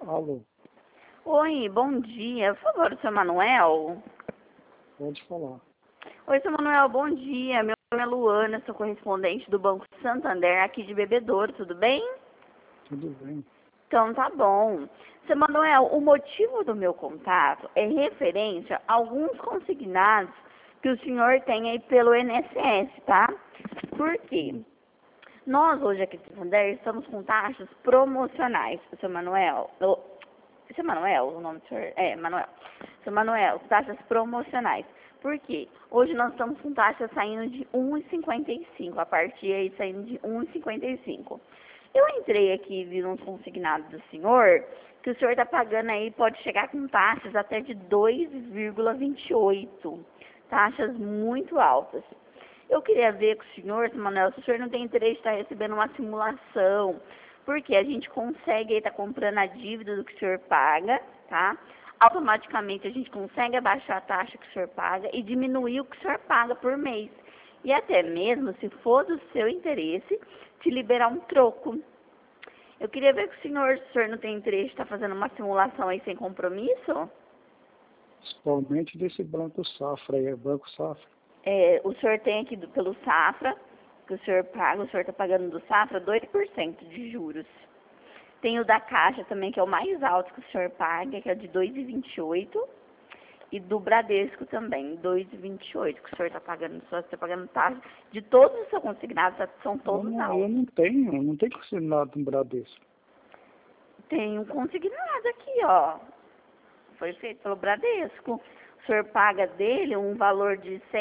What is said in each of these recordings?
Alô, Oi, bom dia. Por favor, seu Manuel? pode falar. Oi, seu Manuel, bom dia. Meu nome é Luana, sou correspondente do Banco Santander, aqui de Bebedouro, tudo bem? Tudo bem. Então, tá bom. Seu Manuel, o motivo do meu contato é referente a alguns consignados que o senhor tem aí pelo INSS, tá? Por quê? Nós, hoje aqui em Santander, estamos com taxas promocionais, seu Manuel. Seu Manuel, o nome do senhor? É, Manuel. Seu Manuel, taxas promocionais. Por quê? Hoje nós estamos com taxas saindo de 1,55, a partir aí saindo de 1,55. Eu entrei aqui e vi uns consignados do senhor, que o senhor está pagando aí, pode chegar com taxas até de 2,28. Taxas muito altas. Eu queria ver com o senhor, seu Manuel, se o senhor não tem interesse de estar recebendo uma simulação, porque a gente consegue estar comprando a dívida do que o senhor paga, tá? Automaticamente a gente consegue abaixar a taxa que o senhor paga e diminuir o que o senhor paga por mês. E até mesmo, se for do seu interesse, te liberar um troco. Eu queria ver com o senhor não tem interesse de estar fazendo uma simulação aí sem compromisso? Principalmente desse Banco Safra aí, é Banco Safra. O senhor tem aqui pelo Safra, que o senhor paga, o senhor está pagando do Safra 2% de juros. Tem o da Caixa também, que é o mais alto que o senhor paga, que é de 2,28. E do Bradesco também, 2,28, que o senhor está pagando, o senhor está pagando taxa. De todos os seus consignados, são todos Eu altos. não tenho consignado no Bradesco. Tem um consignado aqui, ó. Foi feito pelo Bradesco. O senhor paga dele um valor de R$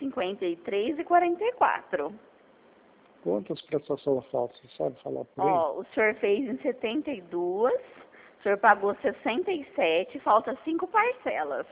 153,44. Quantas prestações faltam? Você sabe falar por aí? Ó, o senhor fez em 72, o senhor pagou 67, falta 5 parcelas.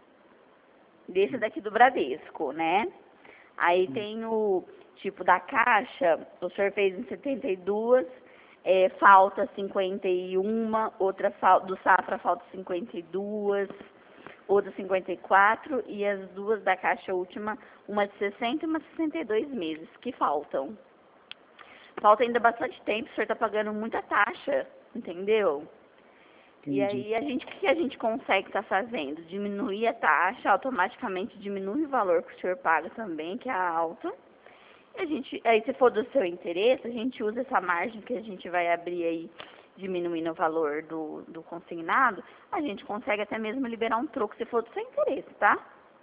Desse daqui do Bradesco, né? Aí tem o tipo da Caixa, o senhor fez em 72, falta 51, do Safra falta 52, outra 54 e as duas da Caixa última, uma de 60 e uma de 62 meses, que faltam. Falta ainda bastante tempo, o senhor está pagando muita taxa, entendeu? Entendi. E aí, o que a gente consegue estar fazendo? Diminuir a taxa, automaticamente diminui o valor que o senhor paga também, que é alto. E aí, se for do seu interesse, a gente usa essa margem que a gente vai abrir aí, diminuindo o valor do consignado, a gente consegue até mesmo liberar um troco, se for do seu interesse, tá?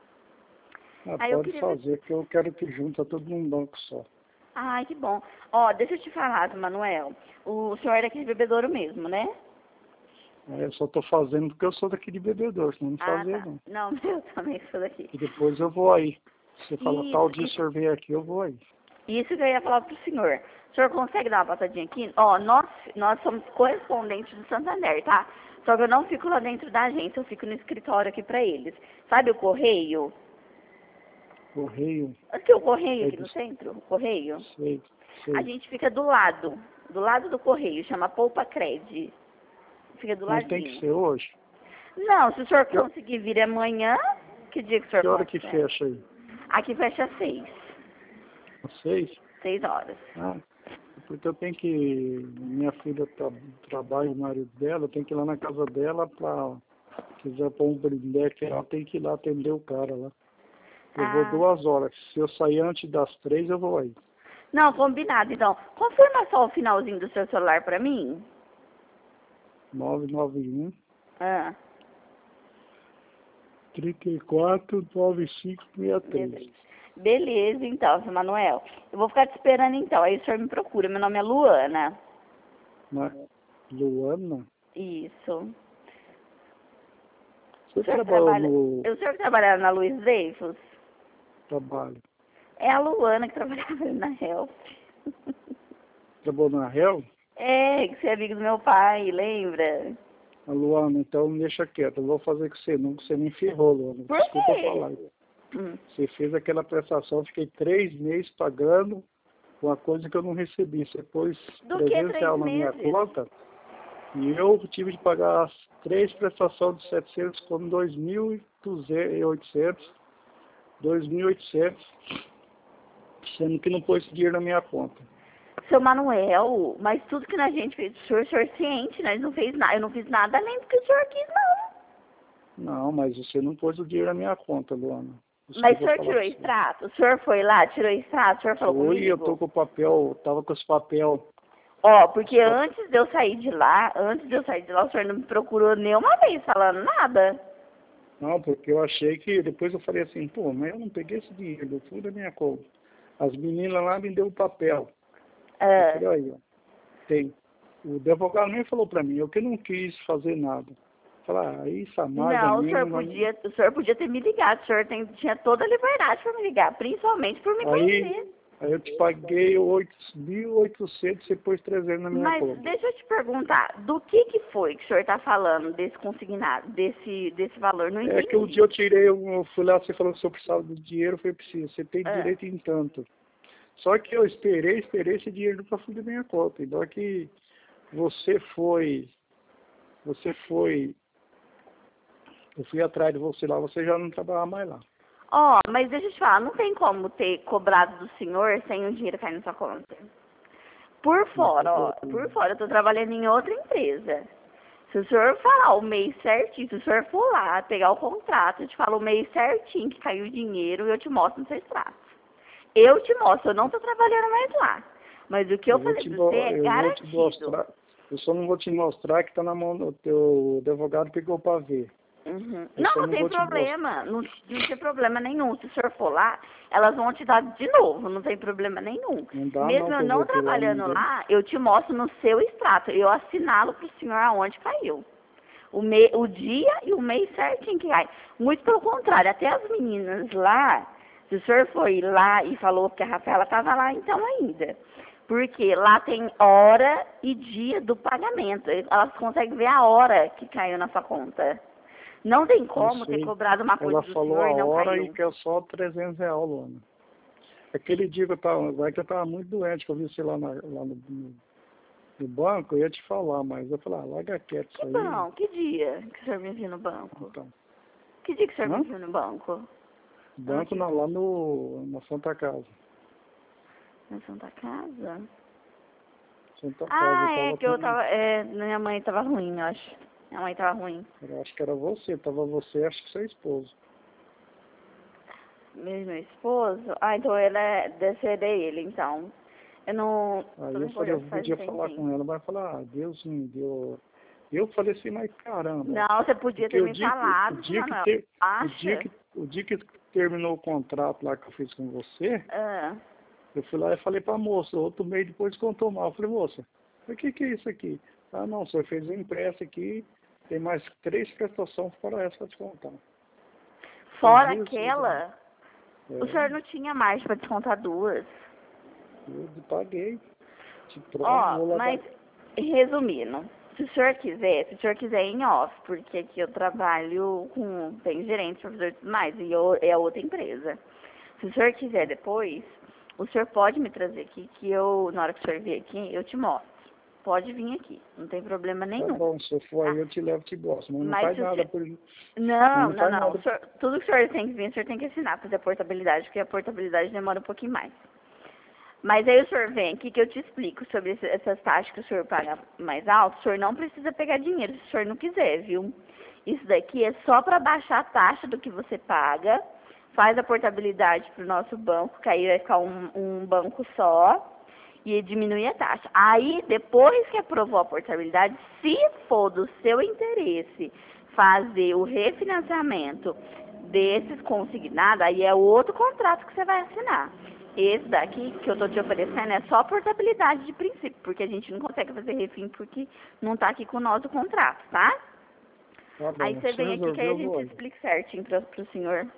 Aí eu Pode queria ver... fazer, porque eu quero que junta tudo num banco só. Ai, que bom. Ó, deixa eu te falar, Manuel. O senhor é daqui de Bebedouro mesmo, né? Eu só estou fazendo porque eu sou daqui de Bebedouro, senão não Ah, fazia tá. não. Não, eu também sou daqui. E depois eu vou aí. Se você falar tal dia o Isso, senhor vem aqui, eu vou aí. isso que eu ia falar pro senhor. O senhor consegue dar uma passadinha aqui? Ó, nós somos correspondentes do Santander, tá? Só que eu não fico lá dentro da agência, eu fico no escritório aqui pra eles. Sabe o correio? Correio, Aqui o correio é aqui do... no centro, o correio. Sei, A sei. gente fica do lado do correio, chama Poupa Cred. Fica do Mas tem que ladinho. ser hoje. Não, se o senhor Que, ho- conseguir vir amanhã, que dia que o senhor que hora que consegue? fecha aí? Aqui fecha às 6, Às 6? 6 horas. Ah, porque eu tenho que... Minha filha trabalha, o marido dela, eu tenho que ir lá na casa dela para... Se quiser pôr um brindeque, ela tem que ir lá atender o cara lá. Eu vou Ah, 2 horas. Se eu sair antes das 3, eu vou aí. não, combinado. Então, confirma só o finalzinho do seu celular pra mim. 991 Ah, 34 9563. beleza, então, seu Manuel. Eu vou ficar te esperando, então. Aí o senhor me procura. Meu nome é Luana. Mas, Luana, Isso. você trabalhou no O senhor que trabalhava na Luiz Dreyfus? trabalho? É a Luana que trabalhava na Help. Trabalhou na Real? É, que você é amigo do meu pai, lembra? A Luana, então deixa quieto. Eu vou fazer com você, não, que você me ferrou, Luana. Por Desculpa quê? falar. Você fez aquela prestação, eu fiquei 3 meses pagando uma coisa que eu não recebi. Você pôs Do que 300 3 reais na minha meses? conta e eu tive de pagar as 3 prestações de 700 como 2.800, 2.800, sendo que não pôs esse dinheiro na minha conta. Seu Manuel, mas tudo que a gente fez, o senhor ciente, nós não fez nada, eu não fiz nada além do que o senhor quis, não. Não, mas você não pôs o dinheiro na minha conta, Luana. Isso Mas que o eu vou senhor falar tirou pra você. extrato? O senhor foi lá, tirou extrato? O senhor falou Foi, eu comigo? tô com o papel, tava com os papel. Ó, porque antes de eu sair de lá, o senhor não me procurou nenhuma vez falando nada. Não, porque eu achei que, depois eu falei assim, pô, mas eu não peguei esse dinheiro, eu fui da minha conta. As meninas lá me deu o papel. Eu Ah, falei, aí, ó, tem. O advogado nem falou pra mim, eu que não quis fazer nada. Falar, aí, Samarda não, mesmo. o senhor podia ter me ligado, o senhor tinha toda a liberdade para me ligar, principalmente por me conhecer. Aí eu te paguei 8.800, você pôs 300 na minha Mas conta. deixa eu te perguntar, do que foi que o senhor está falando desse consignado, desse valor? Não entendi. É que um dia eu tirei, eu fui lá, você falou que se eu precisava do dinheiro, eu falei, preciso, você tem Ah. direito em tanto. Só que eu esperei esse dinheiro para fui da minha conta. Então que você foi, eu fui atrás de você lá, você já não trabalhava mais lá. Ó, mas deixa eu te falar, não tem como ter cobrado do senhor sem o dinheiro cair na sua conta. Por fora, ó, por fora, eu tô trabalhando em outra empresa. Se o senhor falar o mês certinho, se o senhor for lá pegar o contrato, eu te falo o mês certinho que caiu o dinheiro e eu te mostro no seu extrato. Eu te mostro, eu não tô trabalhando mais lá. Mas o que eu falei pra você é Eu vou te garantido. mostrar, eu só não vou te mostrar que tá na mão do teu advogado, pegou para ver. Uhum. Eu Não, só não tem vou te mostrar. problema. Não tem problema nenhum. Se o senhor for lá, elas vão te dar de novo. Não tem problema nenhum. Não dá Mesmo não que eu eu não vou ter lá trabalhando ninguém. lá, eu te mostro no seu extrato. Eu assinalo pro senhor aonde caiu. O dia e o mês certinho que cai. Muito pelo contrário, até as meninas lá, se o senhor foi lá e falou que a Rafaela estava lá, então ainda. Porque lá tem hora e dia do pagamento. Elas conseguem ver a hora que caiu na sua conta. Não tem Eu como ter sei. cobrado uma coisa Ela do falou senhor a e não hora e caiu. que é só R$ 300, Luana. Aquele dia que eu tava muito doente, que eu vi você lá, lá no banco, eu ia te falar, mas eu falei, larga quieto isso Que aí. bom, que dia que o senhor me viu no banco? Então, Que dia que o senhor hã? me viu no banco? Eu não Banco tive- lá na Santa Casa. Na Santa Casa? Santa Casa, Ah, eu é tava que eu com, tava. Minha mãe tava ruim, eu acho. Minha mãe tava ruim. eu acho que era você, tava você, acho que seu esposo. Meu esposo? Ah, então deve ser ele, então. Eu não. Aí Tô eu me falei, eu recordando, faz um podia falar tempinho. com ela, mas falar, Deus me deu. Eu falei assim, mas caramba, Não, você podia porque ter me falado, seu Manuel. Acha? o dia que terminou o contrato lá que eu fiz com você, Ah. eu fui lá e falei pra moça, outro mês depois contou mal. Eu falei, moça, o que é isso aqui? Ah, não, o senhor fez um impresso aqui, tem mais 3 prestações fora essa pra descontar. Fora Jesus, aquela, o senhor não tinha mais para descontar duas. eu paguei. Pronto, Ó, vou lá mas resumindo, se o senhor quiser em off, porque aqui eu trabalho com, tem gerente, professor e tudo mais, e é outra empresa. Se o senhor quiser depois, o senhor pode me trazer aqui, que eu, na hora que o senhor vir aqui, eu te mostro. Pode vir aqui, não tem problema Tá nenhum. bom, se eu for Tá? aí eu te levo, te gosto, mas não Mas faz se o nada senhor... por isso. Não, Não não, faz não. nada. Tudo que o senhor tem que vir, o senhor tem que assinar, fazer a portabilidade, porque a portabilidade demora um pouquinho mais. Mas aí o senhor vem aqui que eu te explico sobre essas taxas que o senhor paga mais alto. O senhor não precisa pegar dinheiro se o senhor não quiser, viu? Isso daqui é só para baixar a taxa do que você paga, faz a portabilidade para o nosso banco, que aí vai ficar um banco só e diminui a taxa. Aí, depois que aprovou a portabilidade, se for do seu interesse fazer o refinanciamento desses consignados, aí é outro contrato que você vai assinar. Esse daqui que eu tô te oferecendo é só portabilidade de princípio, porque a gente não consegue fazer refim porque não tá aqui com nós o contrato, tá? Tá Aí bom, você se vem aqui que aí resolver a eu gente vou aí. explica certinho pro senhor.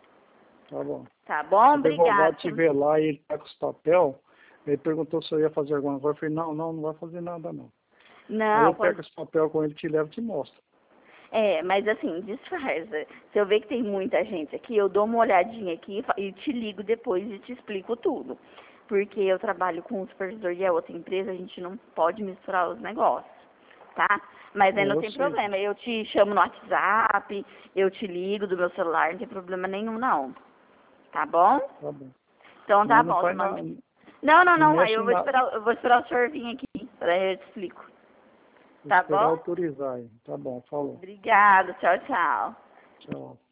Tá bom. Tá Se bom? o advogado Obrigado. estiver lá e ele tá com os papel, ele perguntou se eu ia fazer alguma coisa. Eu falei, não vai fazer nada não. Aí Não, eu pego os papel com ele, te levo e te mostro. mas assim, disfarça. Se eu ver que tem muita gente aqui, eu dou uma olhadinha aqui e te ligo depois e te explico tudo. Porque eu trabalho com o supervisor e é outra empresa, a gente não pode misturar os negócios, tá? Mas aí não Eu tem sei. problema, eu te chamo no WhatsApp, eu te ligo do meu celular, não tem problema nenhum não. Tá bom? Tá bom. Então tá Mas não bom, faz Manu. nada. Não. Aí Mexe eu vou esperar o senhor vir aqui. Daí eu te explico. vou Tá esperar bom? autorizar aí. Tá bom, falou. Obrigada. Tchau, tchau. Tchau.